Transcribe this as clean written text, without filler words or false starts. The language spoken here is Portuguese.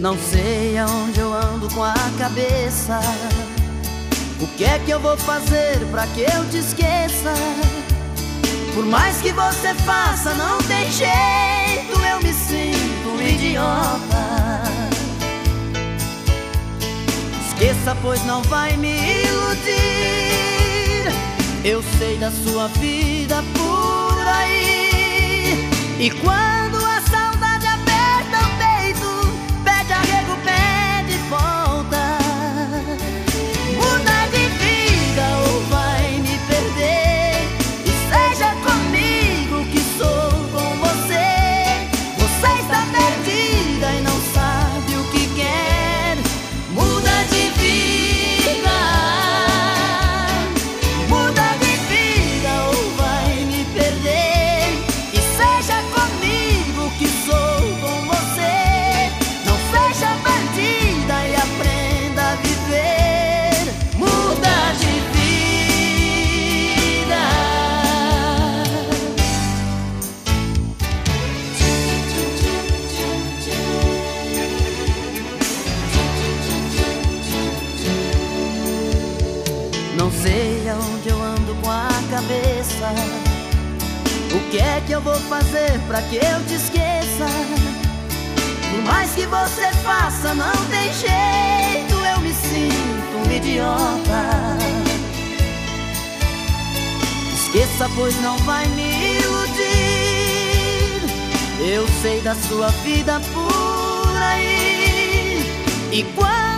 Não sei aonde eu ando com a cabeça. O que é que eu vou fazer pra que eu te esqueça? Por mais que você faça, não tem jeito, eu me sinto um idiota. Esqueça, pois não vai me iludir. Eu sei da sua vida por aí. E quando a saudade aperta o peito, pede arrego, pede volta. Muda de vida ou vai me perder. E seja comigo que sou com você. Você está perdida e não sabe o que quer. Muda de vida. Muda de vida ou vai me perder. E seja comigo que sou com você. Não seja bandida e aprenda a viver. Muda de vida. Não sei aonde eu ando com a cabeça. O que é que eu vou fazer pra que eu te esqueça? Por mais que você faça, não tem jeito, eu me sinto um idiota. Esqueça, pois não vai me iludir. Eu sei da sua vida por aí. E quando